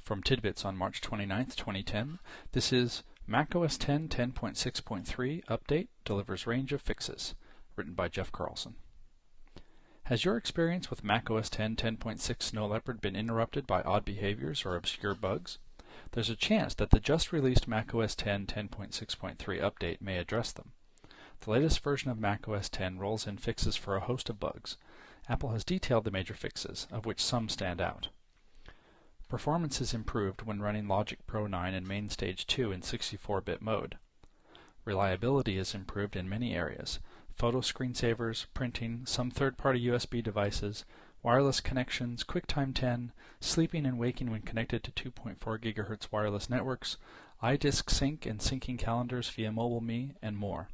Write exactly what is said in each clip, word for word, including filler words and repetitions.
From Tidbits on March twenty-ninth, twenty ten, this is macOS ten ten point six point three Update Delivers Range of Fixes, written by Jeff Carlson. Has your experience with macOS ten ten point six Snow Leopard been interrupted by odd behaviors or obscure bugs? There's a chance that the just-released macOS ten ten point six point three update may address them. The latest version of macOS ten rolls in fixes for a host of bugs. Apple has detailed the major fixes, of which some stand out. Performance is improved when running Logic Pro nine and MainStage two in sixty-four bit mode. Reliability is improved in many areas: photo screensavers, printing, some third-party U S B devices, wireless connections, QuickTime ten, sleeping and waking when connected to two point four gigahertz wireless networks, iDisk sync and syncing calendars via MobileMe, and more.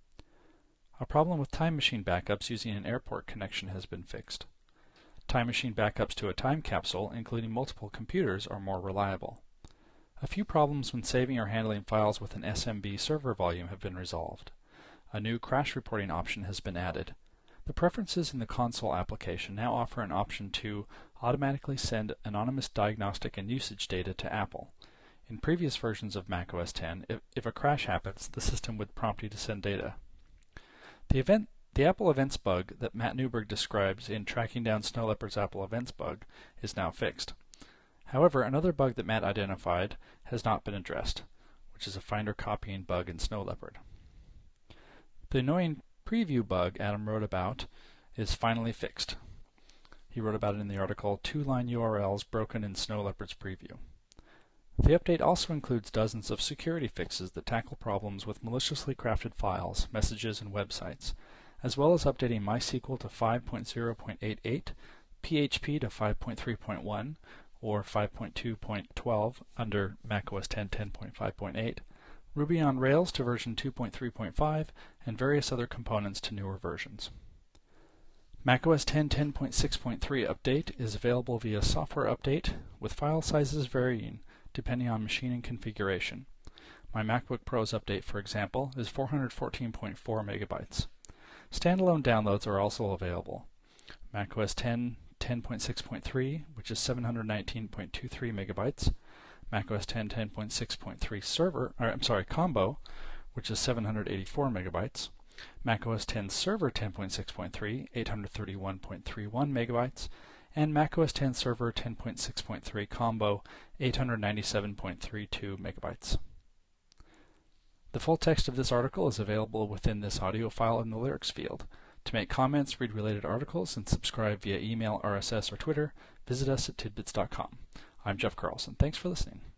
A problem with Time Machine backups using an airport connection has been fixed. Time Machine backups to a time capsule, including multiple computers, are more reliable. A few problems when saving or handling files with an S M B server volume have been resolved. A new crash reporting option has been added. The preferences in the console application now offer an option to automatically send anonymous diagnostic and usage data to Apple. In previous versions of macOS ten, if, if a crash happens, the system would prompt you to send data. The event The Apple Events bug that Matt Newberg describes in Tracking Down Snow Leopard's Apple Events bug is now fixed. However, another bug that Matt identified has not been addressed, which is a Finder copying bug in Snow Leopard. The annoying preview bug Adam wrote about is finally fixed. He wrote about it in the article Two-Line U R Ls Broken in Snow Leopard's Preview. The update also includes dozens of security fixes that tackle problems with maliciously crafted files, messages, and websites, as well as updating MySQL to five point zero point eighty-eight, P H P to five point three point one or five point two point twelve under macOS ten ten point five point eight, Ruby on Rails to version two point three point five, and various other components to newer versions. macOS ten ten point six point three update is available via software update, with file sizes varying depending on machine and configuration. My MacBook Pro's update, for example, is four hundred fourteen point four megabytes. Standalone downloads are also available. macOS ten ten point six point three, which is seven hundred nineteen point two three megabytes. macOS ten ten point six point three server, or I'm sorry, combo, which is seven hundred eighty-four megabytes. macOS ten server ten point six point three, eight hundred thirty-one point three one megabytes, and macOS ten server ten point six point three combo, eight hundred ninety-seven point three two megabytes. The full text of this article is available within this audio file in the lyrics field. To make comments, read related articles, and subscribe via email, R S S, or Twitter, visit us at tidbits dot com. I'm Jeff Carlson. Thanks for listening.